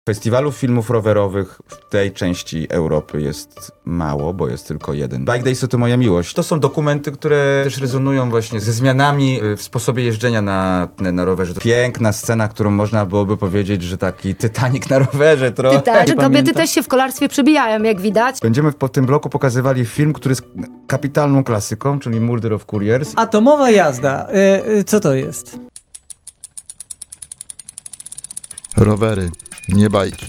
Festiwalów filmów rowerowych w tej części Europy jest mało, bo jest tylko jeden. Bike Days to moja miłość. To są dokumenty, które też rezonują właśnie ze zmianami w sposobie jeżdżenia na rowerze. To piękna scena, którą można byłoby powiedzieć, że taki Titanic na rowerze trochę. Kobiety też się w kolarstwie przebijają, jak widać. Będziemy po tym bloku pokazywali film, który jest kapitalną klasyką, czyli Murder of Couriers. Atomowa jazda. Co to jest? Rowery, nie bajki.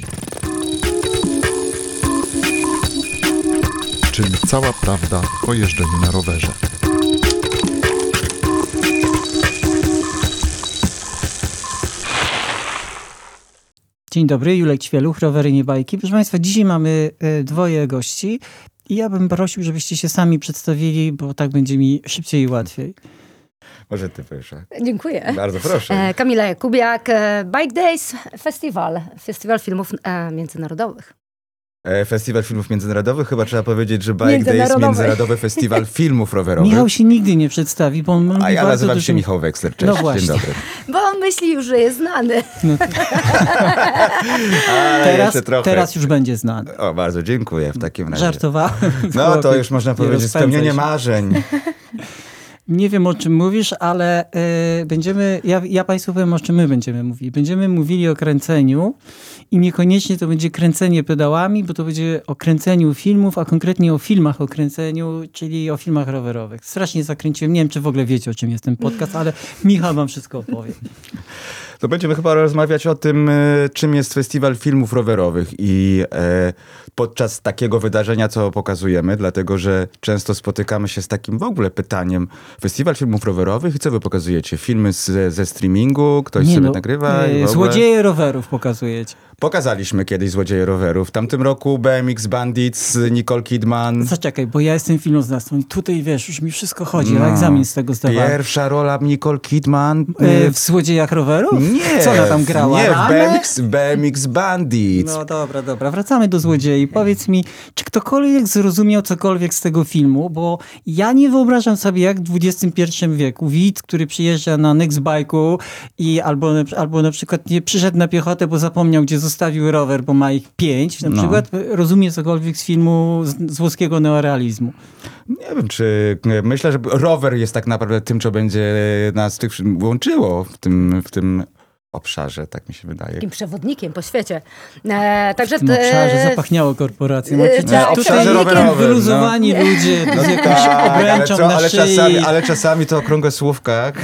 Czyli cała prawda o jeżdżeniu na rowerze. Dzień dobry, Julek Ćwieluch, Rowery, nie bajki. Proszę Państwa, dzisiaj mamy dwoje gości i ja bym prosił, żebyście się sami przedstawili, bo tak będzie mi szybciej i łatwiej. Może ty proszę. Dziękuję. Bardzo proszę. Kamila Jakubiak, Bike Days, Festiwal Filmów Międzynarodowych. Festiwal Filmów Międzynarodowych? Chyba trzeba powiedzieć, że Bike Days Międzynarodowy Festiwal Filmów Rowerowych. Michał się nigdy nie przedstawi, bo on A ja nazywam się Michał Weksler. Cześć, no właśnie. Dzień dobry. Bo on myśli już, że jest znany. No teraz już będzie znany. O, bardzo dziękuję w takim razie. Żartowałem. No to już można powiedzieć spełnienie marzeń. Nie wiem, o czym mówisz, ale ja Państwu powiem, o czym my będziemy mówili. Będziemy mówili o kręceniu i niekoniecznie to będzie kręcenie pedałami, bo to będzie o kręceniu filmów, a konkretnie o filmach o kręceniu, czyli o filmach rowerowych. Strasznie zakręciłem. Nie wiem, czy w ogóle wiecie, o czym jest ten podcast, ale Michał wam wszystko opowie. To będziemy chyba rozmawiać o tym, czym jest Festiwal Filmów Rowerowych i podczas takiego wydarzenia, co pokazujemy, dlatego, że często spotykamy się z takim w ogóle pytaniem: Festiwal Filmów Rowerowych i co wy pokazujecie? Filmy ze streamingu? Ktoś sobie nagrywa? Złodzieje rowerów pokazujecie. Pokazaliśmy kiedyś Złodzieje rowerów. W tamtym roku BMX Bandits, Nicole Kidman. Zaczekaj, bo ja jestem filmoznawcą i tutaj, wiesz, już mi wszystko chodzi. Ja egzamin z tego zdawałem. Pierwsza rola Nicole Kidman. W Złodziejach rowerów? Nie. Co ona tam grała? Nie, w BMX Bandits. No dobra. Wracamy do Złodziei. Powiedz mi, czy ktokolwiek zrozumiał cokolwiek z tego filmu? Bo ja nie wyobrażam sobie, jak w XXI wieku widz, który przyjeżdża na Nextbike'u i albo na przykład nie przyszedł na piechotę, bo zapomniał, gdzie zostawił rower, bo ma ich 5, na przykład, rozumie cokolwiek z filmu z włoskiego neorealizmu. Nie wiem, czy... Myślę, że rower jest tak naprawdę tym, co będzie nas tych łączyło w tym obszarze, tak mi się wydaje. Takim przewodnikiem po świecie. Także w tym obszarze zapachniało korporacje. Obszarze rowerowym. Wyluzowani ludzie z jakąś obręczą na szyi. Ale czasami to okrągłe słówka.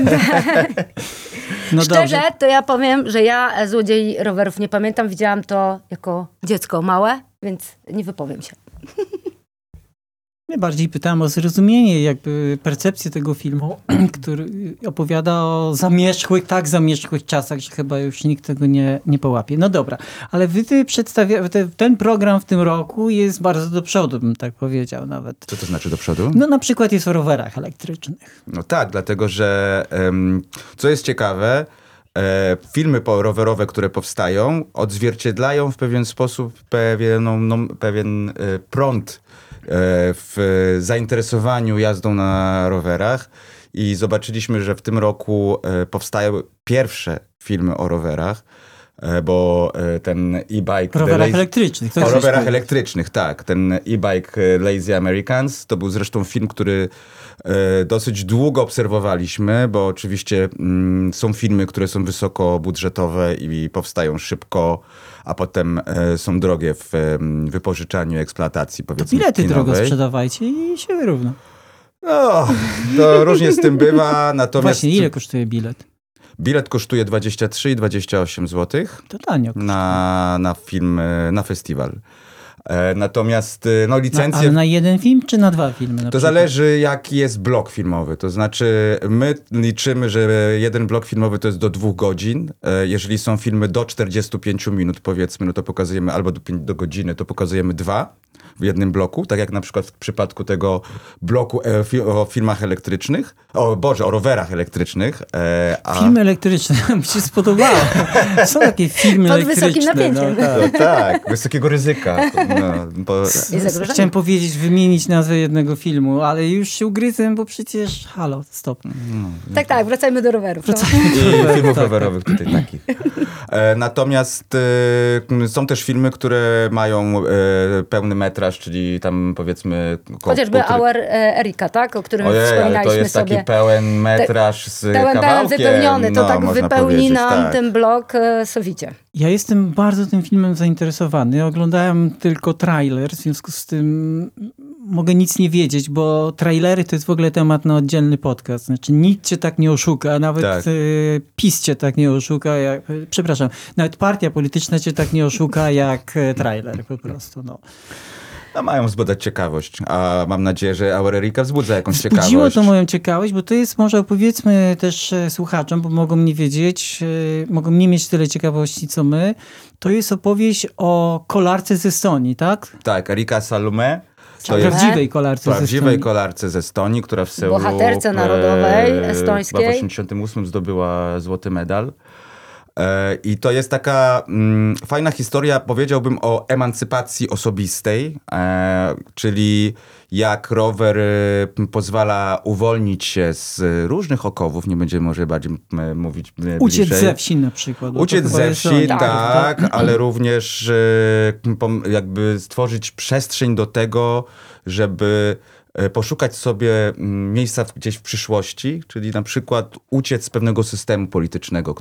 No szczerze, to ja powiem, że ja Złodziei rowerów nie pamiętam. Widziałam to jako dziecko małe, więc nie wypowiem się. Bardziej pytałem o zrozumienie, jakby percepcję tego filmu, który opowiada o tak zamierzchłych czasach, że chyba już nikt tego nie połapie. No dobra, ale ten program w tym roku jest bardzo do przodu, bym tak powiedział nawet. Co to znaczy do przodu? No na przykład jest o rowerach elektrycznych. No tak, dlatego że co jest ciekawe, filmy rowerowe, które powstają, odzwierciedlają w pewien sposób pewien prąd w zainteresowaniu jazdą na rowerach i zobaczyliśmy, że w tym roku powstają pierwsze filmy o rowerach, bo ten e-bike... rowerach elektrycznych. O rowerach elektrycznych, tak. Ten e-bike Lazy Americans to był zresztą film, który dosyć długo obserwowaliśmy, bo oczywiście są filmy, które są wysokobudżetowe i powstają szybko, a potem są drogie w wypożyczaniu, eksploatacji, powiedzmy, to bilety kinowej. drogo sprzedawajcie i się wyrówna. No, to różnie z tym bywa, natomiast... Właśnie, ile kosztuje bilet? Bilet kosztuje 23 i 28 zł. To tanio kosztuje. Na film, na festiwal. Natomiast licencje... Ale na jeden film czy na 2 filmy? To zależy, jaki jest blok filmowy. To znaczy, my liczymy, że jeden blok filmowy to jest do 2 godzin. Jeżeli są filmy do 45 minut, powiedzmy, no to pokazujemy albo do godziny, to pokazujemy 2 w jednym bloku. Tak jak na przykład w przypadku tego bloku o filmach elektrycznych. O rowerach elektrycznych. Filmy elektryczne, mi się spodobało. Są takie filmy pod elektryczne. Pod wysokim napięciem. No tak, wysokiego ryzyka. No, bo... I zagrożenie. Chciałem powiedzieć, wymienić nazwę jednego filmu, ale już się ugryzłem, bo przecież... Halo, stop. Tak, wracajmy do rowerów. No. I filmów rowerowych tutaj takich. Natomiast są też filmy, które mają pełny metraż, czyli tam powiedzmy... Chociażby Our Erika, tak? O którym Ojej, ale wspominaliśmy to jest sobie. taki pełen metraż z Pełen kawałkiem. wypełniony, to no, tak można wypełni powiedzieć, nam tak. ten blok sowicie. Ja jestem bardzo tym filmem zainteresowany. Oglądałem tylko trailer, w związku z tym mogę nic nie wiedzieć, bo trailery to jest w ogóle temat na oddzielny podcast. Znaczy nikt cię tak nie oszuka, nawet Tak. PiS cię tak nie oszuka, przepraszam, nawet partia polityczna cię tak nie oszuka jak trailer po prostu. No. No, mają wzbudzać ciekawość, a mam nadzieję, że Our Erika wzbudza jakąś ciekawość. Wzbudziło to moją ciekawość, bo to jest, może opowiedzmy też słuchaczom, bo mogą nie wiedzieć, mogą nie mieć tyle ciekawości co my. To jest opowieść o kolarce z Estonii, tak? Tak, Erika Salume. To jest Prawdziwej kolarce z prawdziwej Estonii. kolarce z Estonii, która w Seulu Bohaterce narodowej chyba estońskiej. w 1988 zdobyła złoty medal. I to jest taka fajna historia, powiedziałbym, o emancypacji osobistej, czyli jak rower pozwala uwolnić się z różnych okowów, nie będziemy może bardziej mówić Uciec bliżej. ze wsi na przykład. bo to Uciec chyba ze jest wsi, o- tak, ale również jakby stworzyć przestrzeń do tego, żeby poszukać sobie miejsca gdzieś w przyszłości, czyli na przykład uciec z pewnego systemu politycznego,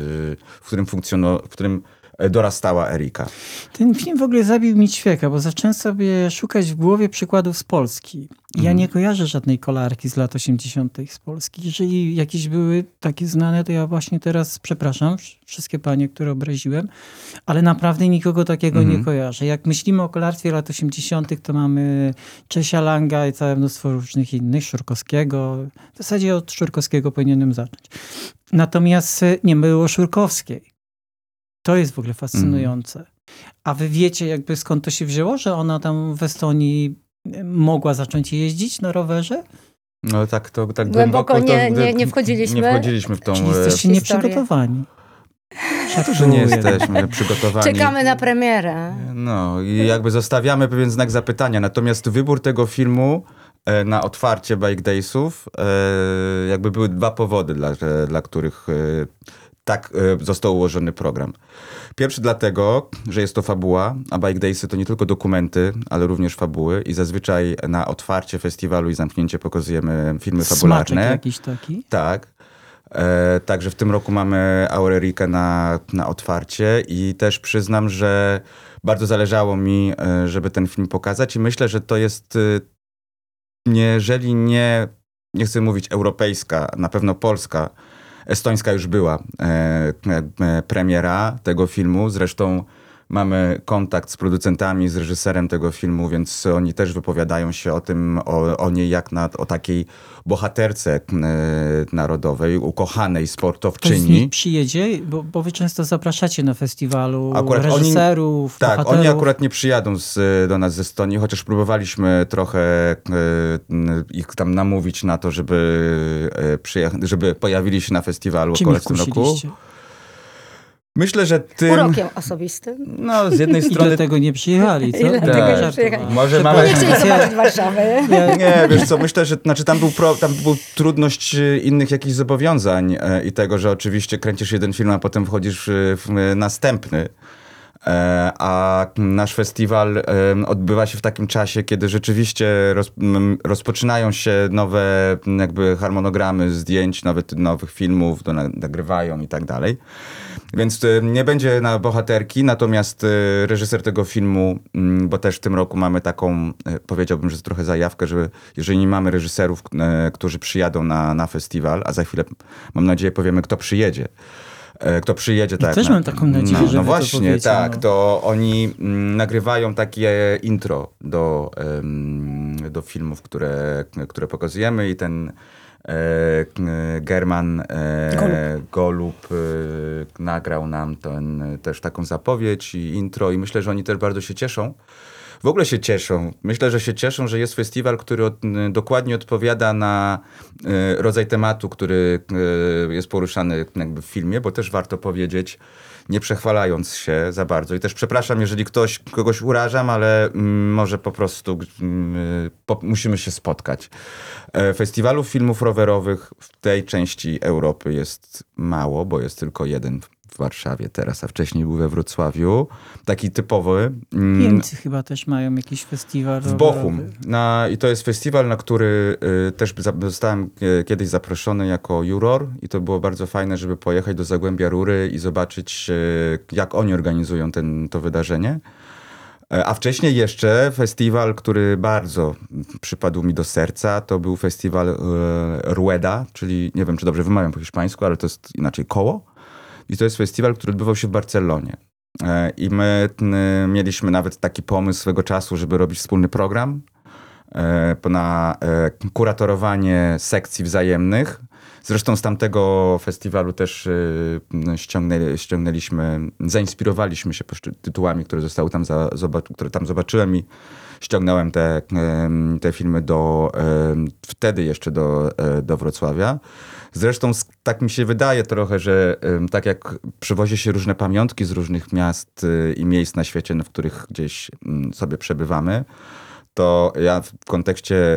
w którym dorastała Erika. Ten film w ogóle zabił mi ćwieka, bo zacząłem sobie szukać w głowie przykładów z Polski. Ja nie kojarzę żadnej kolarki z lat 80. z Polski. Jeżeli jakieś były takie znane, to ja właśnie teraz przepraszam wszystkie panie, które obraziłem, ale naprawdę nikogo takiego nie kojarzę. Jak myślimy o kolarstwie lat 80., to mamy Czesia Langa i całe mnóstwo różnych innych, Szurkowskiego. W zasadzie od Szurkowskiego powinienem zacząć. Natomiast nie było Szurkowskiej. To jest w ogóle fascynujące. A wy wiecie jakby skąd to się wzięło, że ona tam w Estonii mogła zacząć jeździć na rowerze? No tak Głęboko to, nie wchodziliśmy. Nie wchodziliśmy w tą... Czyli jesteście historię. nieprzygotowani. że nie jesteśmy przygotowani. Czekamy na premierę. No i jakby zostawiamy pewien znak zapytania. Natomiast wybór tego filmu na otwarcie Bike Daysów jakby były dwa powody, dla których tak został ułożony program. Pierwszy dlatego, że jest to fabuła, a Bike Daysy to nie tylko dokumenty, ale również fabuły i zazwyczaj na otwarcie festiwalu i zamknięcie pokazujemy filmy fabularne. Smaczek jakiś taki? Tak. Także w tym roku mamy Our Erikę na otwarcie i też przyznam, że bardzo zależało mi, żeby ten film pokazać i myślę, że to jest, jeżeli nie chcę mówić europejska, na pewno polska, estońska już była premiera tego filmu. Zresztą mamy kontakt z producentami, z reżyserem tego filmu, więc oni też wypowiadają się o tym, o niej jak o takiej bohaterce narodowej, ukochanej Ktoś z sportowczyni. nich przyjedzie? Bo wy często zapraszacie na festiwalu reżyserów, Tak, bohaterów. oni akurat nie przyjadą do nas ze Estonii, chociaż próbowaliśmy trochę ich tam namówić na to, żeby pojawili się na festiwalu Czym akurat ich w tym roku. kusiliście? Myślę, że tym... Urokiem osobistym. No, z jednej I strony... dlatego nie przyjechali, co? I dlatego Tak. nie przyjechali. Może mamy... Nie chcieli zobaczyć Warszawy. Nie, wiesz co, myślę, że tam był trudność innych jakichś zobowiązań i tego, że oczywiście kręcisz jeden film, a potem wchodzisz w następny. A nasz festiwal odbywa się w takim czasie, kiedy rzeczywiście rozpoczynają się nowe jakby harmonogramy zdjęć, nowych filmów, nagrywają i tak dalej. Więc nie będzie na bohaterki, natomiast reżyser tego filmu, bo też w tym roku mamy taką, powiedziałbym, że jest trochę zajawkę, że jeżeli nie mamy reżyserów, którzy przyjadą na festiwal, a za chwilę, mam nadzieję, powiemy, kto przyjedzie. Kto przyjedzie, tak. też mam taką nadzieję, że wy no to właśnie, powiecie, tak. no. To oni nagrywają takie intro do filmów, które pokazujemy i ten German Golub nagrał nam też taką zapowiedź i intro i myślę, że oni też bardzo się cieszą. W ogóle się cieszą. Myślę, że się cieszą, że jest festiwal, który dokładnie odpowiada na rodzaj tematu, który jest poruszany jakby w filmie, bo też warto powiedzieć, nie przechwalając się za bardzo. I też przepraszam, jeżeli kogoś urażam, ale może po prostu musimy się spotkać. Festiwalów filmów rowerowych w tej części Europy jest mało, bo jest tylko jeden w Warszawie teraz, a wcześniej był we Wrocławiu. Taki typowy. Niemcy chyba też mają jakiś festiwal W Bochum. I to jest festiwal, na który też zostałem kiedyś zaproszony jako juror i to było bardzo fajne, żeby pojechać do Zagłębia Rury i zobaczyć, jak oni organizują to wydarzenie. A wcześniej jeszcze festiwal, który bardzo przypadł mi do serca, to był festiwal Rueda, czyli nie wiem, czy dobrze wymawiam po hiszpańsku, ale to jest inaczej koło. I to jest festiwal, który odbywał się w Barcelonie. I my mieliśmy nawet taki pomysł swego czasu, żeby robić wspólny program na kuratorowanie sekcji wzajemnych. Zresztą z tamtego festiwalu też zainspirowaliśmy się tytułami, które zostały tam, które tam zobaczyłem i ściągnąłem te filmy wtedy jeszcze do Wrocławia. Zresztą tak mi się wydaje trochę, że tak jak przywozi się różne pamiątki z różnych miast i miejsc na świecie, w których gdzieś sobie przebywamy, to ja w kontekście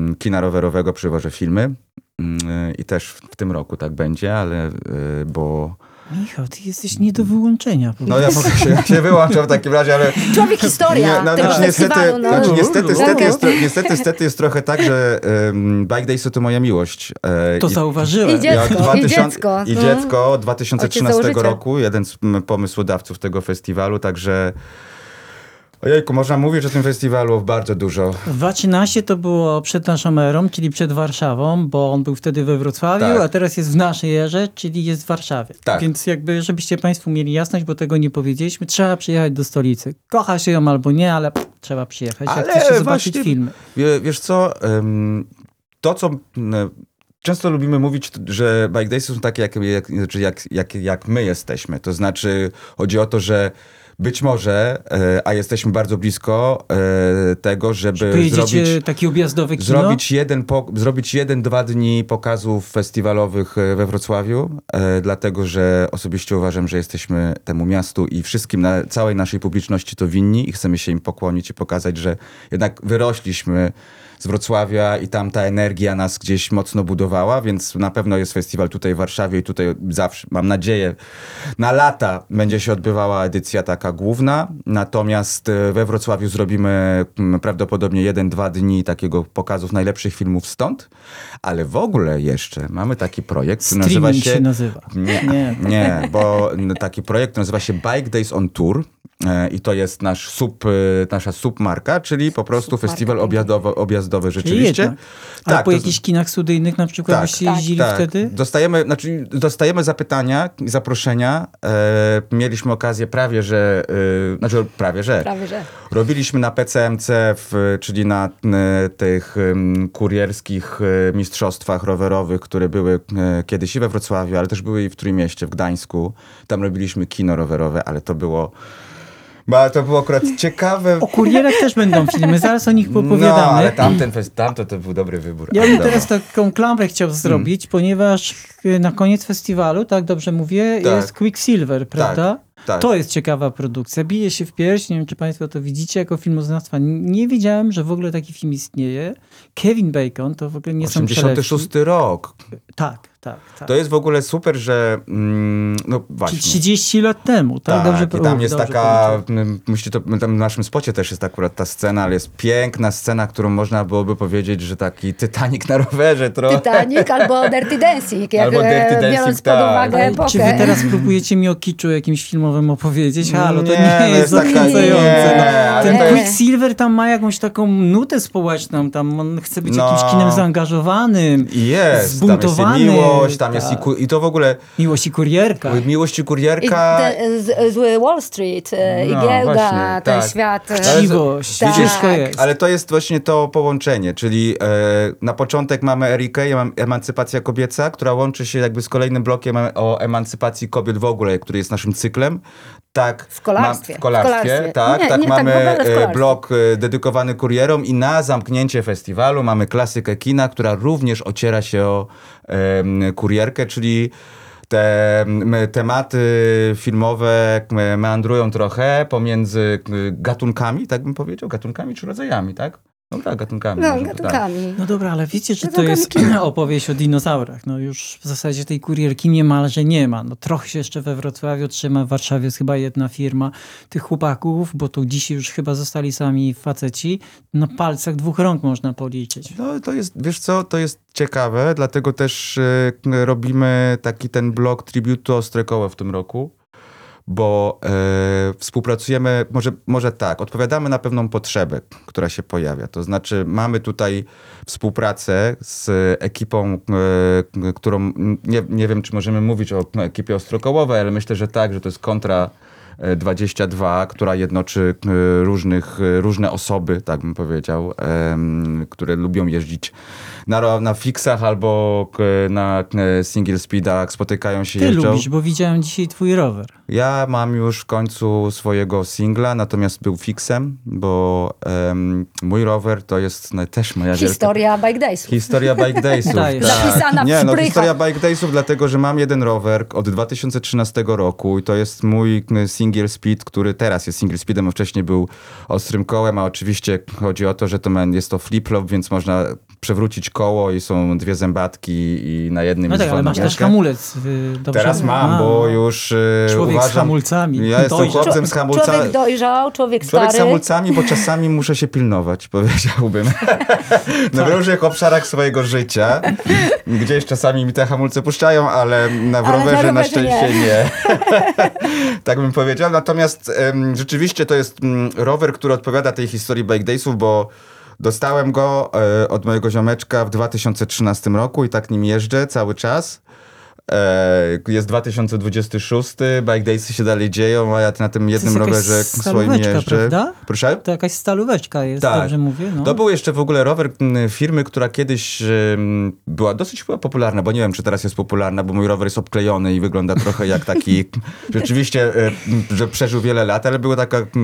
kina rowerowego przywożę filmy i też w tym roku tak będzie, ale bo... Michał, ty jesteś nie do wyłączenia. No ja mogę się wyłączam w takim razie, ale... Człowiek historia tego festiwalu. Niestety jest trochę tak, że Bike Daysy to moja miłość. To zauważyłem. I dziecko. I dziecko 2013 założyciel. roku, jeden z pomysłodawców tego festiwalu, także... Ojejku, można mówić o tym festiwalu bardzo dużo. 2013 to było przed naszą erą, czyli przed Warszawą, bo on był wtedy we Wrocławiu, Tak. a teraz jest w naszej erze, czyli jest w Warszawie. Tak. Więc jakby, żebyście państwo mieli jasność, bo tego nie powiedzieliśmy, trzeba przyjechać do stolicy. Kocha się ją albo nie, ale trzeba przyjechać, jak Ale chcecie zobaczyć właśnie, filmy. Wiesz co, to co... Często lubimy mówić, że Bike Daysy są takie, jak my jesteśmy. To znaczy, chodzi o to, że być może, a jesteśmy bardzo blisko tego, żeby Pojedziecie taki objazdowy kino? zrobić 1-2 dni pokazów festiwalowych we Wrocławiu, dlatego, że osobiście uważam, że jesteśmy temu miastu i wszystkim, całej naszej publiczności to winni i chcemy się im pokłonić i pokazać, że jednak wyrośliśmy z Wrocławia i tam ta energia nas gdzieś mocno budowała, więc na pewno jest festiwal tutaj w Warszawie i tutaj zawsze, mam nadzieję, na lata będzie się odbywała edycja taka główna, natomiast we Wrocławiu zrobimy prawdopodobnie 1-2 dni takiego pokazów najlepszych filmów stąd, ale w ogóle jeszcze mamy taki projekt, który nazywa się... nazywa. Nie, bo taki projekt nazywa się Bike Days on Tour. I to jest nasza submarka, czyli po prostu festiwal objazdowy rzeczywiście. Ale po jakichś kinach studyjnych na przykład byście jeździli wtedy? Dostajemy zapytania i zaproszenia. Mieliśmy okazję prawie że. Robiliśmy na PCMC, czyli na tych kurierskich mistrzostwach rowerowych, które były kiedyś i we Wrocławiu, ale też były i w Trójmieście, w Gdańsku. Tam robiliśmy kino rowerowe, ale to było akurat ciekawe. O kurierach też będą filmy, zaraz o nich opowiadamy. No, ale tamto to był dobry wybór. Ja bym teraz taką klamrę chciał zrobić, ponieważ na koniec festiwalu, tak dobrze mówię, jest Quicksilver, prawda? Tak. To jest ciekawa produkcja. Bije się w pierś, nie wiem, czy państwo to widzicie jako filmoznawstwa. Nie wiedziałem, że w ogóle taki film istnieje. Kevin Bacon, to w ogóle nie są przelewki. 86 rok. Tak. To jest w ogóle super, że no właśnie. 30 lat temu, tak? I tam jest taka, tam w naszym spocie też jest akurat ta scena, ale jest piękna scena, którą można byłoby powiedzieć, że taki Titanic na rowerze trochę. Titanic albo Dirty Dancing, biorąc pod uwagę epokę. Czy wy teraz próbujecie mi o kiczu jakimś filmowym opowiedzieć? Halo, to nie no jest taka- zachęcające. nie, Ten ale- Quicksilver tam ma jakąś taką nutę społeczną, tam on chce być jakimś kinem zaangażowanym, I jest, zbuntowany. tam jest i miłość, tam jest Tak. i to w ogóle Miłość i kurierka. miłość i I kurierka. zły Wall Street, i No, giełda, właśnie, ten tak. świat. Chciwość, Tak. wszystko jest. Ale to jest właśnie to połączenie, czyli na początek mamy Erikę, emancypacja kobieca, która łączy się jakby z kolejnym blokiem o emancypacji kobiet w ogóle, który jest naszym cyklem. Tak, W kolarstwie. W kolarstwie, tak. Nie, Tak nie, mamy tak w ogóle w kolarstwie. blok dedykowany kurierom i na zamknięcie festiwalu mamy klasykę kina, która również ociera się o kurierkę, czyli te tematy filmowe meandrują trochę pomiędzy gatunkami, tak bym powiedział, gatunkami czy rodzajami, tak? No tak, gatunkami. No, może, tak. gatunkami. No dobra, ale wiecie, że to Gatunkami jest kina. opowieść o dinozaurach. No już w zasadzie tej kurierki niemalże nie ma. No trochę się jeszcze we Wrocławiu trzyma, w Warszawie jest chyba jedna firma tych chłopaków, bo to dzisiaj już chyba zostali sami faceci. Na palcach 2 rąk można policzyć. No to jest, wiesz co, to jest ciekawe, dlatego też robimy taki ten blog Tribute to Ostre Koło w tym roku, bo współpracujemy, może tak, odpowiadamy na pewną potrzebę, która się pojawia. To znaczy mamy tutaj współpracę z ekipą, którą, nie wiem czy możemy mówić o ekipie ostrokołowej, ale myślę, że tak, że to jest Kontra 22, która jednoczy różne osoby, tak bym powiedział, które lubią jeździć na fixach albo na single speedach, spotykają się, Ty jeżdżą. lubisz, bo widziałem dzisiaj twój rower. Ja mam już w końcu swojego singla, natomiast był fixem, bo mój rower to jest też moja Historia Bike Daysów. Historia Bike Daysów. Dajesz. Zapisana w Nie, no szprychach. historia Bike Daysów, dlatego, że mam jeden rower od 2013 roku i to jest mój single speed, który teraz jest single speedem, a wcześniej był ostrym kołem, a oczywiście chodzi o to, że jest to flip-flop, więc można przewrócić koło i są 2 zębatki i na jednym No jest tak, ale wolna masz też ręka. hamulec. Dobrze? Teraz mam, bo już Człowiek uważam... z hamulcami. Ja jestem Dojrzał. chłopcem z hamulcami. Człowiek dojrzał, człowiek Człowiek z stary. hamulcami, bo czasami muszę się pilnować, powiedziałbym. W różnych obszarach swojego życia. Gdzieś czasami mi te hamulce puszczają, ale w Ale rowerze na na rowerze szczęście nie. Tak bym powiedział. Natomiast rzeczywiście to jest rower, który odpowiada tej historii Bike Daysów, bo dostałem go od mojego ziomeczka w 2013 roku i tak nim jeżdżę cały czas. Jest 2026, Bike Daysy się dalej dzieją, a ja na tym jednym jakaś rowerze swoim stalóweczka, jeżdżę. prawda? Proszę? To jakaś stalóweczka jest, Tak. dobrze mówię? No. To był jeszcze w ogóle rower firmy, która kiedyś była dosyć chyba popularna, bo nie wiem, czy teraz jest popularna, bo mój rower jest obklejony i wygląda trochę jak taki, rzeczywiście, że przeżył wiele lat, ale była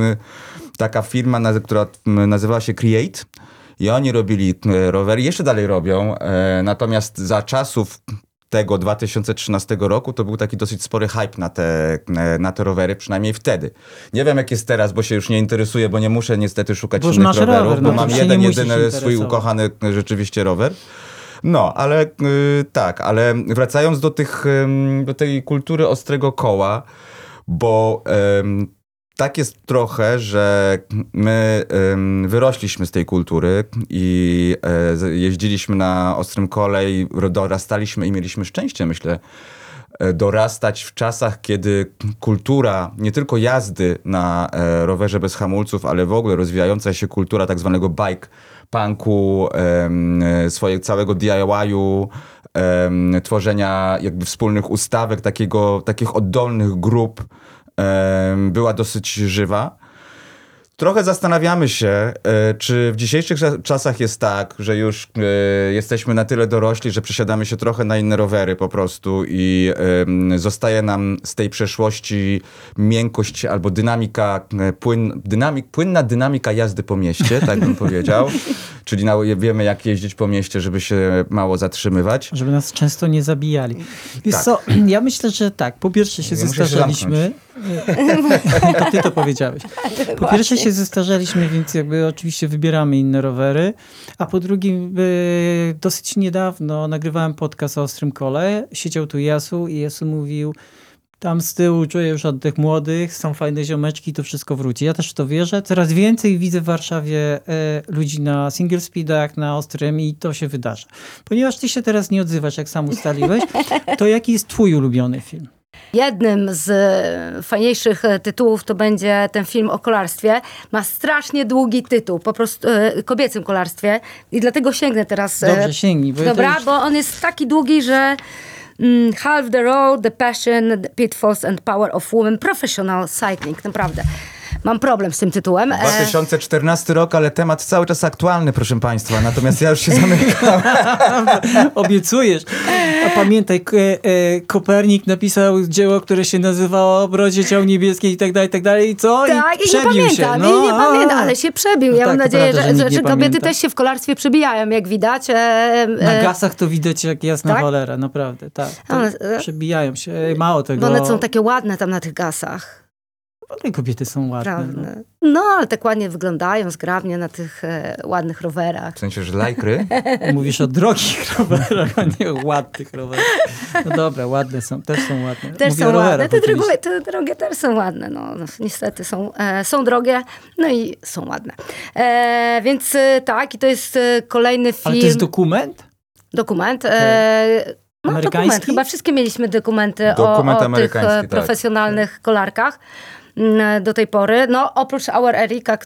taka firma, która nazywała się Create i oni robili rowery, jeszcze dalej robią, natomiast za czasów tego 2013 roku to był taki dosyć spory hype na te rowery, przynajmniej wtedy. Nie wiem jak jest teraz, bo się już nie interesuję, bo nie muszę niestety szukać Bo już innych masz rowerów, rower, bo no to mam się jeden, nie musisz jedyny swój interesować. ukochany rzeczywiście rower. No, ale tak, ale wracając do tej kultury ostrego koła, bo tak jest trochę, że my wyrośliśmy z tej kultury i jeździliśmy na ostrym kole i dorastaliśmy i mieliśmy szczęście, myślę, dorastać w czasach, kiedy kultura nie tylko jazdy na rowerze bez hamulców, ale w ogóle rozwijająca się kultura tak zwanego bike punku, całego DIY-u, tworzenia jakby wspólnych ustawek, takich oddolnych grup była dosyć żywa. Trochę zastanawiamy się, czy w dzisiejszych czasach jest tak, że już jesteśmy na tyle dorośli, że przesiadamy się trochę na inne rowery po prostu i zostaje nam z tej przeszłości miękkość albo płynna dynamika jazdy po mieście, tak bym powiedział. Czyli wiemy jak jeździć po mieście, żeby się mało zatrzymywać. Żeby nas często nie zabijali. Wiesz Tak. co, ja myślę, że tak. Po pierwsze się Ja muszę się zestarzeliśmy. To ty to powiedziałeś. Po pierwsze się zestarzeliśmy, więc jakby oczywiście wybieramy inne rowery. A po drugie, dosyć niedawno nagrywałem podcast o Ostrym Kole. Siedział tu Jasu i Jasu mówił: tam z tyłu czuję już oddech młodych, są fajne ziomeczki, to wszystko wróci. Ja też w to wierzę. Coraz więcej widzę w Warszawie ludzi na single speedach, na ostrym i to się wydarza. Ponieważ ty się teraz nie odzywasz, jak sam ustaliłeś, to jaki jest twój ulubiony film? Jednym z fajniejszych tytułów to będzie ten film o kolarstwie. Ma strasznie długi tytuł, po prostu kobiecym kolarstwie i dlatego sięgnę teraz. Dobrze, sięgnij. Bo ja to Dobra, już... bo on jest taki długi, że Half the Road, The Passion, The Pitfalls and Power of Women, Professional Cycling, naprawdę. Mam problem z tym tytułem. 2014 rok, ale temat cały czas aktualny, proszę państwa. Natomiast ja już się zamykam. Obiecujesz. A pamiętaj, Kopernik napisał dzieło, które się nazywało Obrodzie Ciał Niebieskich i tak dalej. I co? Tak, i nie przebił pamiętam, się. No, nie pamiętam, ale się przebił. Ja No mam tak, to nadzieję, prawda, że nikt nie kobiety pamięta. też się w kolarstwie przebijają, jak widać. Na gasach to widać jak jasna Tak? cholera, naprawdę. Tak, to Ale- przebijają się. Mało tego. Bo one są takie ładne tam na tych gasach. Ale kobiety są ładne. No. Prawda. No, ale tak ładnie wyglądają, zgrabnie na tych ładnych rowerach. W sensie, że lajkry? Mówisz o drogich rowerach, a nie o ładnych rowerach. No dobra, ładne są, też są ładne. Też Mówię są o rowerach ładne. oczywiście. Te drogie też są ładne. No, niestety są drogie, no i są ładne. Więc tak, i to jest kolejny film. Ale to jest dokument? Dokument. No, Amerykański? dokument. Chyba wszystkie mieliśmy dokumenty Dokument o tych amerykański, tak. profesjonalnych kolarkach do tej pory. No, oprócz Our Erika,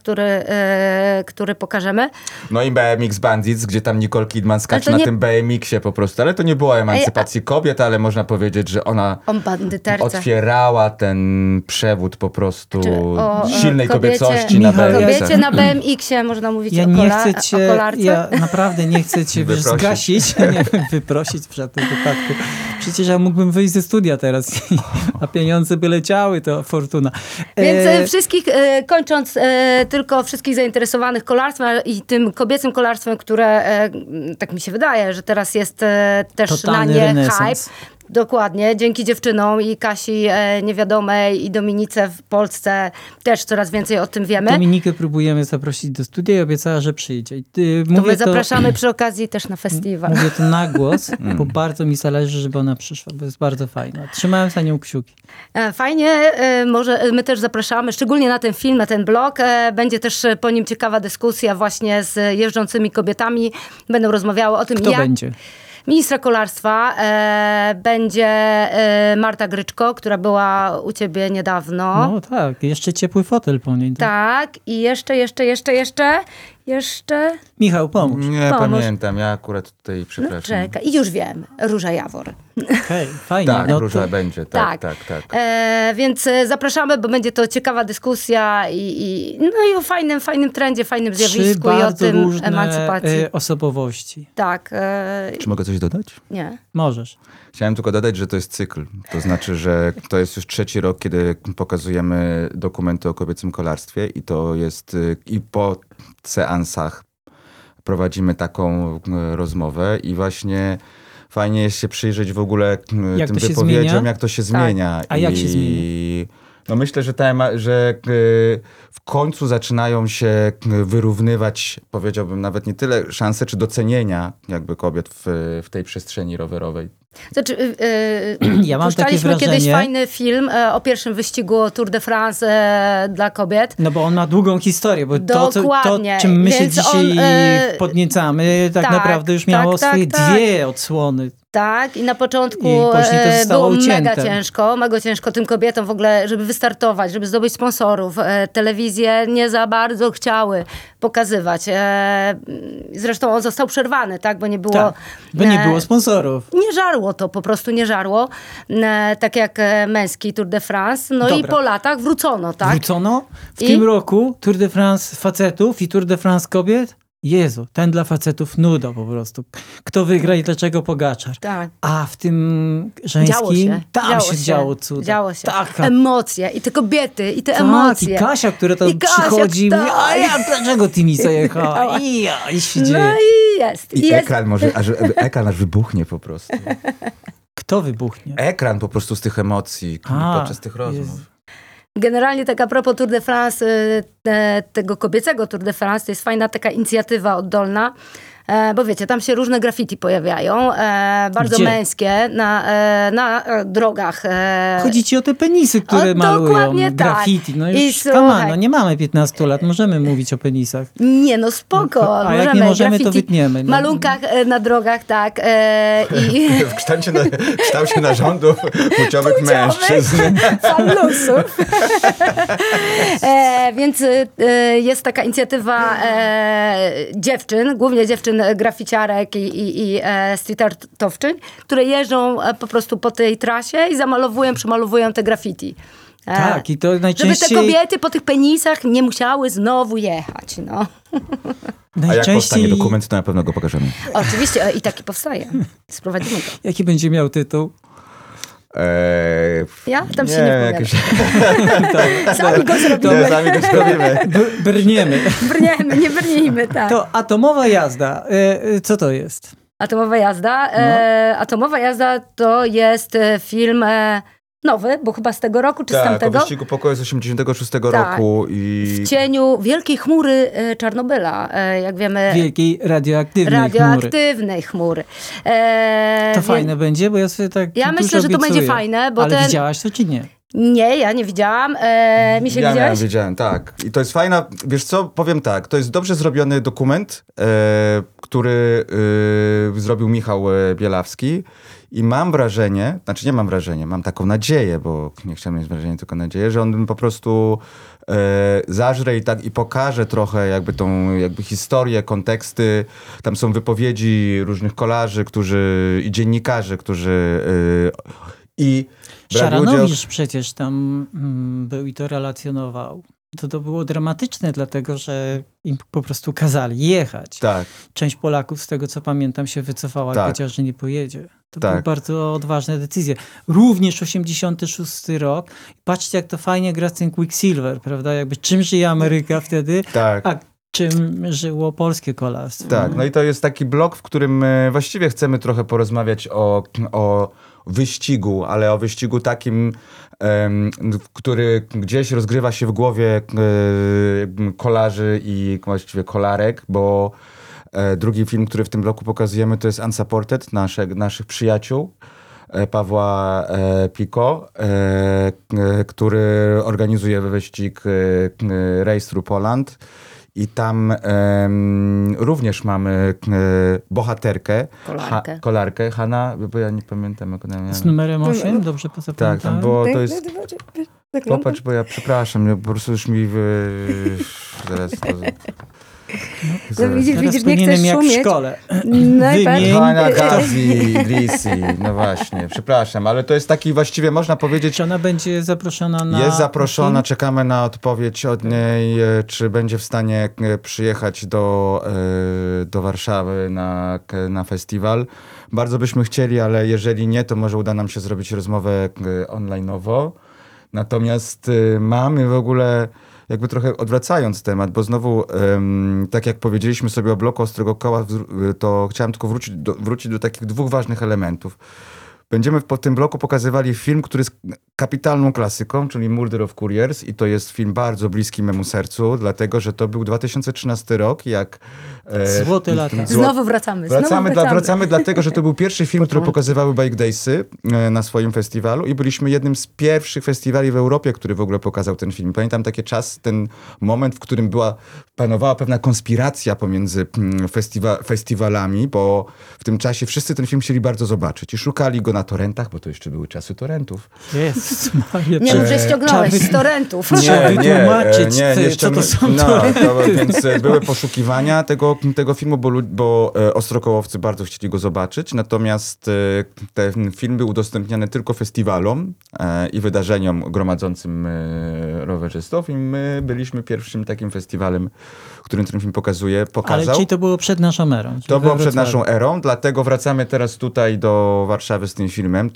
który pokażemy. No i BMX Bandits, gdzie tam Nicole Kidman Ale skacze to na nie- tym BMX-ie po prostu. Ale to nie była emancypacji kobiet, ale można powiedzieć, że ona O bandyterce. otwierała ten przewód po prostu o silnej kobiecie- kobiecości na Michał, BMX-ach. Kobiecie na BMX-ie można mówić Ja o, nie o chcę cię, kolarce. ja naprawdę nie chcę cię wiesz, Wyprosić. zgasić, nie wyprosić w żadnym wypadku. Przecież ja mógłbym wyjść ze studia teraz, a pieniądze by leciały, to fortuna. Więc wszystkich, kończąc tylko wszystkich zainteresowanych kolarstwem i tym kobiecym kolarstwem, które tak mi się wydaje, że teraz jest też Totalny na nie renesans. hype. Dokładnie, dzięki dziewczynom i Kasi Niewiadomej i Dominice w Polsce też coraz więcej o tym wiemy. Dominikę próbujemy zaprosić do studia i obiecała, że przyjdzie. I To my zapraszamy przy okazji też na festiwal. Mówię to na głos, bo bardzo mi zależy, żeby ona przyszła, bo jest bardzo fajna. Trzymałem za nią kciuki. Fajnie, może my też zapraszamy, szczególnie na ten film, na ten blog. Będzie też po nim ciekawa dyskusja właśnie z jeżdżącymi kobietami. Będą rozmawiały o tym, Kto jak... będzie? Ministra kolarstwa będzie Marta Gryczko, która była u ciebie niedawno. No tak, jeszcze ciepły fotel po niej. Tak, i jeszcze... Michał, pomóż. Nie Pomóż. pamiętam, ja akurat tutaj No przepraszam. czekaj, i już wiem, Róża Jawor. Okej, fajnie. Tak, no Róża to... będzie, Tak. tak. Więc zapraszamy, bo będzie to ciekawa dyskusja i o fajnym trendzie, fajnym Trzy zjawisku i o bardzo tym różne emancypacji. osobowości. Tak, Czy mogę coś dodać? nie. Możesz. Chciałem tylko dodać, że to jest cykl. To znaczy, że to jest już 3. rok, kiedy pokazujemy dokumenty o kobiecym kolarstwie i to jest i po seansach prowadzimy taką rozmowę i właśnie fajnie jest się przyjrzeć w ogóle Jak tym to się wypowiedziom, zmienia? jak to się zmienia. A jak się zmienia? No myślę, że w końcu zaczynają się wyrównywać, powiedziałbym, nawet nie tyle szanse, czy docenienia jakby kobiet w tej przestrzeni rowerowej. Znaczy, Ja mam takie puszczaliśmy kiedyś wrażenie- fajny film o pierwszym wyścigu Tour de France dla kobiet. No bo on ma długą historię, bo to, Dokładnie. czym my się Więc dzisiaj on, podniecamy, tak tak, naprawdę już tak, miało tak, swoje tak. 2 odsłony. Tak, i na początku I później to zostało było ucięte. mega ciężko tym kobietom w ogóle, żeby wystartować, żeby zdobyć sponsorów. Telewizje nie za bardzo chciały pokazywać. Zresztą on został przerwany, tak, bo nie było... Tak, bo nie było sponsorów. Nie żarło to, po prostu nie żarło. Tak jak męski Tour de France. No i Dobra. po latach wrócono, tak? Wrócono w I? tym roku Tour de France facetów i Tour de France kobiet. Jezu, ten dla facetów nuda po prostu. Kto wygra i dlaczego Pogaczar. Tak. A w tym Działo żeńskim, się. tam się działo cuda. Działo się. Taka, Emocje i te kobiety, i te tak, emocje. i Kasia, która tam I Kasia, przychodzi i mówi, tak. a ja, dlaczego ty mi zajechała? I się dzieje. No i jest. I jest. ekran aż wybuchnie po prostu. Kto wybuchnie? Ekran po prostu z tych emocji podczas tych rozmów. Jezu. Generalnie tak a propos Tour de France, tego kobiecego Tour de France, to jest fajna taka inicjatywa oddolna, bo wiecie, tam się różne graffiti pojawiają, bardzo Gdzie? męskie, na drogach. Chodzi ci o te penisy, które malują dokładnie tak. graffiti. No I już, słuchaj. no nie mamy 15 lat, możemy mówić o penisach. Nie, no spoko. A jak nie możemy, to graffiti, wytniemy. No. Malunkach na drogach, tak. I W kształcie narządów płciowych mężczyzn. Fallusów. Więc jest taka inicjatywa dziewczyn, głównie dziewczyn graficiarek i street artowczyń, które jeżdżą po prostu po tej trasie i zamalowują, przemalowują te graffiti. Tak, i to Żeby najczęściej... te kobiety po tych penisach nie musiały znowu jechać, no. A jak powstanie dokument, to na pewno go pokażemy. Oczywiście, i taki powstaje. Sprowadzimy go. Jaki będzie miał tytuł? Ja? Tam się nie wypowiadam. jakieś... Sami go zrobimy. Sami go zrobimy. Brniemy. Brniemy, nie brnijmy, tak. To Atomowa jazda. Co to jest? Atomowa jazda. Atomowa jazda to jest film nowy, bo chyba z tego roku, czy z Tak, o tamtego. wyścigu pokoju z 86 Tak. roku. I... W cieniu wielkiej chmury Czarnobyla, jak wiemy. Wielkiej radioaktywnej chmury. Radioaktywnej chmury. To fajne będzie, bo ja sobie tak Ja dużo myślę, że to obiecuję. będzie fajne, bo Ale widziałaś to czy nie? Nie, ja nie widziałam. Misiek, Ja widziałeś? wiedziałem, tak. I to jest fajna, wiesz co, powiem tak, to jest dobrze zrobiony dokument, który zrobił Michał Bielawski i mam wrażenie, znaczy nie mam wrażenie, mam taką nadzieję, bo nie chciałem mieć wrażenia, tylko nadzieję, że on po prostu zażre i pokaże trochę jakby tą jakby historię, konteksty. Tam są wypowiedzi różnych kolarzy, i dziennikarzy, którzy i brali udział... Szaranowicz przecież tam był i to relacjonował. To było dramatyczne, dlatego że im po prostu kazali jechać. Tak. Część Polaków, z tego co pamiętam, się wycofała, Tak. powiedziała, że nie pojedzie. To Tak. były bardzo odważne decyzje. Również 86 rok. Patrzcie, jak to fajnie gra ten Quicksilver, prawda? Jakby czym żyje Ameryka wtedy, Tak. a czym żyło polskie kolarstwo. Tak, no i to jest taki blok, w którym właściwie chcemy trochę porozmawiać o wyścigu, ale o wyścigu takim, który gdzieś rozgrywa się w głowie kolarzy i właściwie kolarek, bo drugi film, który w tym bloku pokazujemy, to jest Unsupported, naszych przyjaciół. Pawła Piko, który organizuje wyścig Race Through Poland. I tam również mamy bohaterkę, kolarkę, Hanna, bo ja nie pamiętam jak ona miała. Z numerem 8? Dobrze zapamiętałem? Tak, tam było, to jest... Popatrz, bo ja przepraszam, po prostu już mi zaraz to... No widzisz, nie powinienem chcesz jak w szumieć. szkole. Najpierw. Hania Gazi, Idrisi, no właśnie, przepraszam, ale to jest taki właściwie, można powiedzieć... Czy ona będzie zaproszona na... Jest zaproszona, czekamy na odpowiedź od niej, czy będzie w stanie przyjechać do Warszawy na festiwal. Bardzo byśmy chcieli, ale jeżeli nie, to może uda nam się zrobić rozmowę online'owo. Natomiast mamy w ogóle, jakby trochę odwracając temat, bo znowu, tak jak powiedzieliśmy sobie o bloku Ostrego Koła, to chciałem tylko wrócić do takich dwóch ważnych elementów. Będziemy po tym bloku pokazywali film, który jest kapitalną klasyką, czyli Murder of Couriers, i to jest film bardzo bliski memu sercu, dlatego, że to był 2013 rok, jak... Złote lata. Znowu wracamy. Wracamy dlatego, że to był pierwszy film, który pokazywały Bike Daysy na swoim festiwalu i byliśmy jednym z pierwszych festiwali w Europie, który w ogóle pokazał ten film. Pamiętam ten moment, w którym panowała pewna konspiracja pomiędzy festiwalami, bo w tym czasie wszyscy ten film chcieli bardzo zobaczyć i szukali go na torrentach, bo to jeszcze były czasy torrentów. Jezus Maria. Nie mów, że ściągnąłeś z torrentów. Trzeba wytłumaczyć, co to są torenty. Więc były poszukiwania tego filmu, bo ostrokołowcy bardzo chcieli go zobaczyć, natomiast ten film był udostępniany tylko festiwalom i wydarzeniom gromadzącym rowerzystów i my byliśmy pierwszym takim festiwalem, którym ten film pokazał. Ale czyli to było przed naszą erą. To było przed naszą erą, dlatego wracamy teraz tutaj do Warszawy z tym filmem.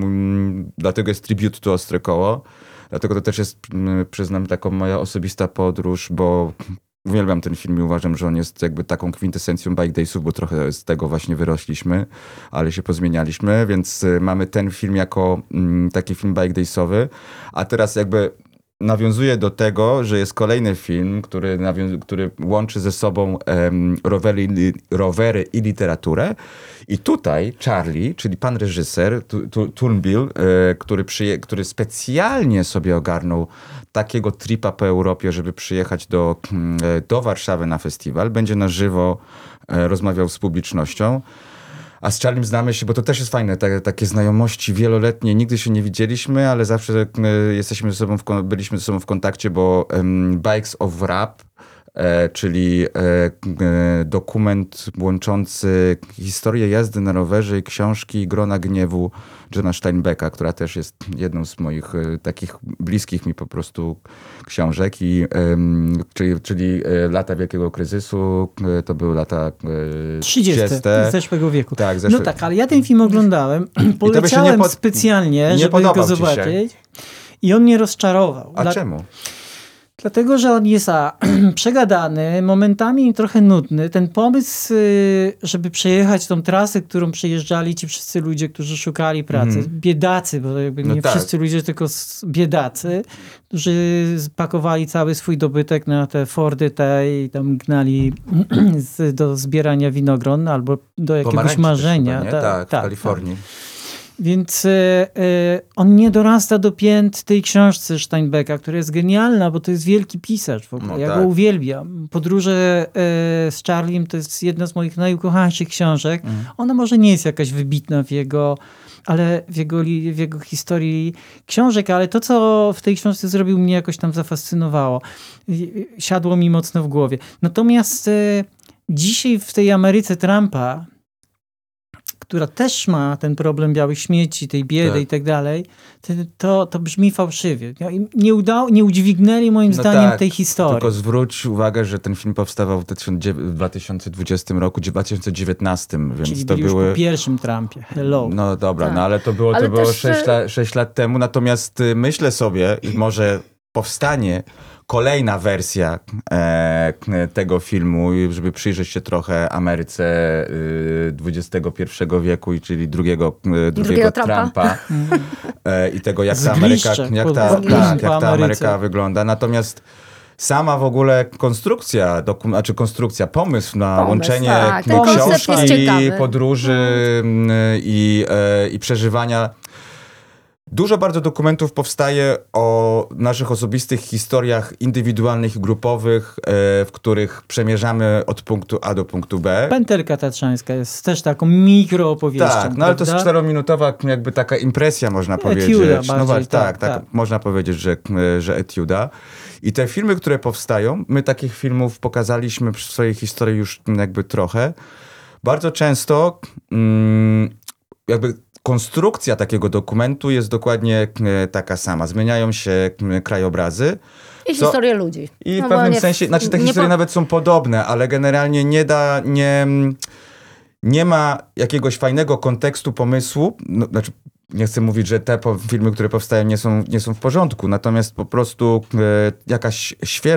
Dlatego jest tribute to Ostre Koło. Dlatego to też jest, przyznam, taką moja osobista podróż, bo uwielbiam ten film i uważam, że on jest jakby taką kwintesencją Bike Daysów, bo trochę z tego właśnie wyrośliśmy, ale się pozmienialiśmy, więc mamy ten film jako taki film Bike Daysowy. A teraz jakby nawiązuje do tego, że jest kolejny film, który łączy ze sobą rowery i literaturę. I tutaj Charlie, czyli pan reżyser Turnbull, który specjalnie sobie ogarnął takiego tripa po Europie, żeby przyjechać do Warszawy na festiwal, będzie na żywo rozmawiał z publicznością. A z Charliem znamy się, bo to też jest fajne, takie znajomości wieloletnie. Nigdy się nie widzieliśmy, ale zawsze byliśmy ze sobą w kontakcie, bo Bikes of Rap czyli dokument łączący historię jazdy na rowerze i książki Grona gniewu Johna Steinbecka, która też jest jedną z moich takich bliskich mi po prostu książek. Czyli lata wielkiego kryzysu, to były lata 30. zeszłego wieku. Tak, No tak, ale ja ten film oglądałem, poleciałem specjalnie, żeby go zobaczyć i on mnie rozczarował. A czemu? Dlatego, że on jest przegadany, momentami trochę nudny. Ten pomysł, żeby przejechać tą trasę, którą przejeżdżali ci wszyscy ludzie, którzy szukali pracy. Biedacy, bo jakby nie wszyscy ludzie, tylko biedacy, którzy spakowali cały swój dobytek na te Fordy i tam gnali do zbierania winogron albo do jakiegoś marzenia. Chyba, tak, w Kalifornii. Więc on nie dorasta do pięt tej książce Steinbecka, która jest genialna, bo to jest wielki pisarz w ogóle. Ja go uwielbiam. Podróże z Charliem to jest jedna z moich najukochańszych książek. Ona może nie jest jakaś wybitna w jego historii książek, ale to, co w tej książce zrobił, mnie jakoś tam zafascynowało. Siadło mi mocno w głowie. Natomiast dzisiaj w tej Ameryce Trumpa, która też ma ten problem białych śmieci, tej biedy i tak dalej, to brzmi fałszywie. Nie udźwignęli moim zdaniem tej historii. Tylko zwróć uwagę, że ten film powstawał w 2020 roku, 2019, więc czyli to już były... po pierwszym Trumpie. Hello. No dobra, Tak. no ale to było 6 lat temu, natomiast myślę sobie, i może powstanie kolejna wersja tego filmu, żeby przyjrzeć się trochę Ameryce XXI wieku, czyli drugiego Trumpa i tego, jak ta Ameryka wygląda. Natomiast sama w ogóle konstrukcja, pomysł na łączenie książki, podróży i przeżywania. Dużo bardzo dokumentów powstaje o naszych osobistych historiach indywidualnych i grupowych, w których przemierzamy od punktu A do punktu B. Pętelka Tatrzańska jest też taką mikroopowieścią. Tak, no ale to jest 4-minutowa jakby taka impresja, można powiedzieć. Etiuda bardziej, tak. Można powiedzieć, że etiuda. I te filmy, które powstają, my takich filmów pokazaliśmy w swojej historii już jakby trochę. Bardzo często jakby konstrukcja takiego dokumentu jest dokładnie taka sama. Zmieniają się krajobrazy. I historie ludzi. I w pewnym sensie, te historie nawet są podobne, ale generalnie nie ma jakiegoś fajnego kontekstu, pomysłu. Nie chcę mówić, że te filmy, które powstają, nie są w porządku, natomiast po prostu jakaś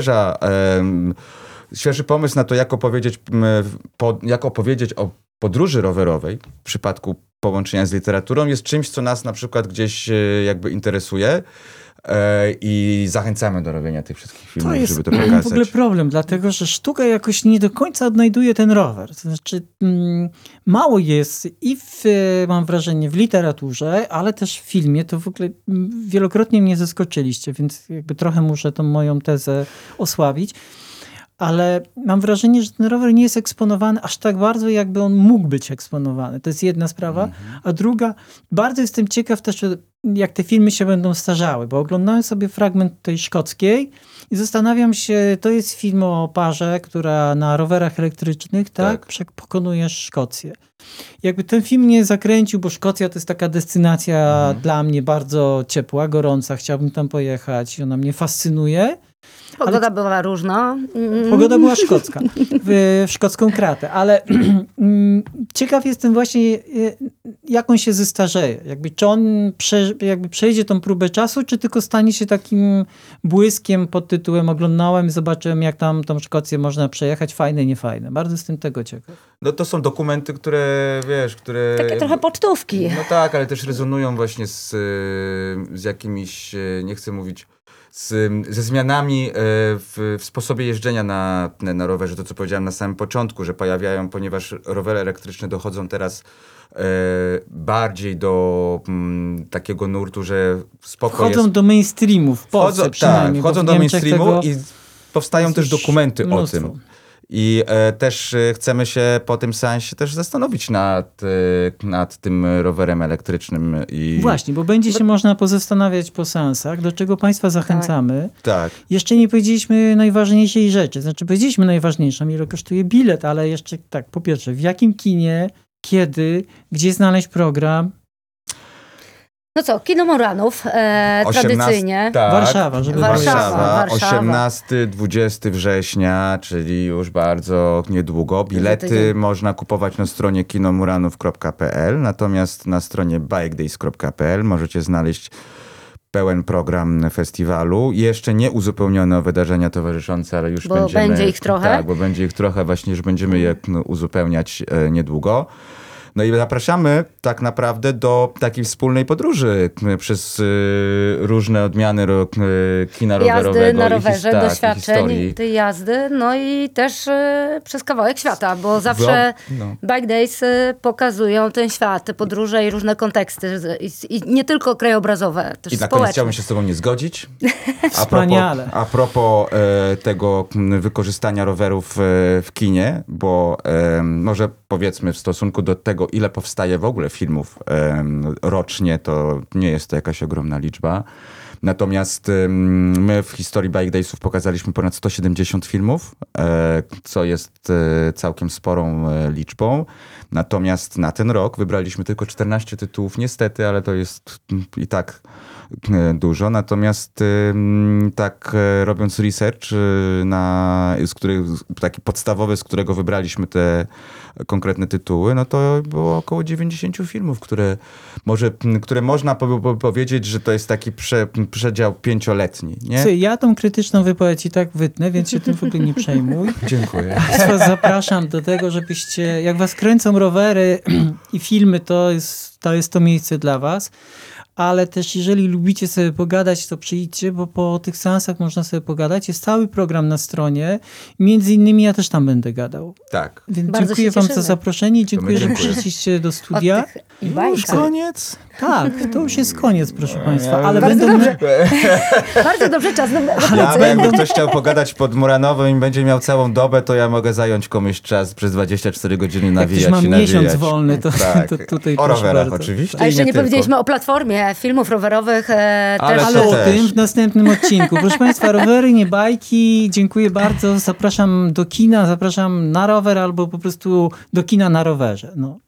świeży pomysł na to, jak opowiedzieć o podróży rowerowej w przypadku połączenia z literaturą jest czymś, co nas na przykład gdzieś jakby interesuje i zachęcamy do robienia tych wszystkich filmów, żeby to pokazać. To jest w ogóle problem, dlatego że sztuka jakoś nie do końca odnajduje ten rower. To znaczy mało jest mam wrażenie, w literaturze, ale też w filmie. To w ogóle wielokrotnie mnie zaskoczyliście, więc jakby trochę muszę tą moją tezę osłabić. Ale mam wrażenie, że ten rower nie jest eksponowany aż tak bardzo, jakby on mógł być eksponowany. To jest jedna sprawa. A druga, bardzo jestem ciekaw też, jak te filmy się będą starzały, bo oglądałem sobie fragment tej szkockiej i zastanawiam się, to jest film o parze, która na rowerach elektrycznych pokonuje Szkocję. Jakby ten film mnie zakręcił, bo Szkocja to jest taka destynacja dla mnie bardzo ciepła, gorąca. Chciałbym tam pojechać i ona mnie fascynuje. Pogoda była różna. Pogoda była szkocka, w szkocką kratę, ale ciekaw jestem właśnie, jak on się zestarzeje. Jakby, czy on przejdzie tą próbę czasu, czy tylko stanie się takim błyskiem pod tytułem oglądałem, zobaczyłem, jak tam tą Szkocję można przejechać, fajne, niefajne. Bardzo jestem tego ciekaw. No to są dokumenty, które Takie trochę pocztówki. No tak, ale też rezonują właśnie z jakimiś, nie chcę mówić, ze zmianami w sposobie jeżdżenia na rowerze. To, co powiedziałem na samym początku, że pojawiają, ponieważ rowery elektryczne dochodzą teraz bardziej do takiego nurtu, że spoko wchodzą do mainstreamu w Polsce przynajmniej. Wchodzą do mainstreamu i powstają też dokumenty o tym. I też chcemy się po tym seansie też zastanowić nad tym rowerem elektrycznym. Właśnie, bo będzie się można pozastanawiać po seansach, do czego Państwa zachęcamy. Tak. Jeszcze nie powiedzieliśmy najważniejszej rzeczy. Znaczy powiedzieliśmy najważniejszą, ile kosztuje bilet, ale jeszcze tak, po pierwsze, w jakim kinie, kiedy, gdzie znaleźć program? No co, Kino Moranów, tradycyjnie. Tak, Warszawa, żeby Warszawa. 18-20 września, czyli już bardzo niedługo. Bilety tydzień. można kupować na stronie kinomuranów.pl, natomiast na stronie bikedays.pl możecie znaleźć pełen program festiwalu. Jeszcze nie uzupełnione o wydarzenia towarzyszące, ale już Bo będzie ich trochę. Tak, bo będzie ich trochę, właśnie już będziemy je uzupełniać niedługo. No i zapraszamy tak naprawdę do takiej wspólnej podróży przez różne odmiany kina rowerowego. Jazdy na i rowerze, i doświadczeń historii. tej jazdy, no i też przez kawałek świata, bo zawsze No. Bike Days pokazują ten świat, te podróże i różne konteksty i nie tylko krajobrazowe, też I na koniec społeczne. chciałbym się z tobą nie zgodzić. Wspaniale. A propos tego wykorzystania rowerów w kinie, bo może powiedzmy w stosunku do tego, ile powstaje w ogóle filmów rocznie, to nie jest to jakaś ogromna liczba. Natomiast my w historii Bike Daysów pokazaliśmy ponad 170 filmów, co jest całkiem sporą liczbą. Natomiast na ten rok wybraliśmy tylko 14 tytułów, niestety, ale to jest i tak dużo. Natomiast tak robiąc research, taki podstawowy, z którego wybraliśmy te konkretne tytuły, no to było około 90 filmów, które można powiedzieć, że to jest taki przedział 5-letni. Nie? Słuchaj, ja tą krytyczną wypowiedź i tak wytnę, więc się tym w ogóle nie przejmuj. Dziękuję. Państwa zapraszam do tego, żebyście, jak was kręcą rowery i filmy, to jest to miejsce dla was. Ale też jeżeli lubicie sobie pogadać, to przyjdźcie, bo po tych seansach można sobie pogadać. Jest cały program na stronie. Między innymi ja też tam będę gadał. Tak. Więc Bardzo dziękuję się wam za cieszymy. zaproszenie i dziękuję, że dziękuję. przyszliście do studia. Od tych e-bajkach. Koniec? Tak, to już jest koniec, proszę państwa. Ale Bardzo będą... dobrze. Bardzo dobrze, czas do pracy. Jakby ktoś chciał pogadać pod Muranowym i będzie miał całą dobę, to ja mogę zająć komuś czas przez 24 godziny Jak nawijać ktoś ma i nawijać. miesiąc wolny, to, Tak. to tutaj O proszę rowerach bardzo. oczywiście. A i jeszcze nie tylko. powiedzieliśmy o platformie filmów rowerowych. Ale Też Ale to o też. tym w następnym odcinku. Proszę państwa, rowery, nie bajki. Dziękuję bardzo. Zapraszam do kina, zapraszam na rower albo po prostu do kina na rowerze. No.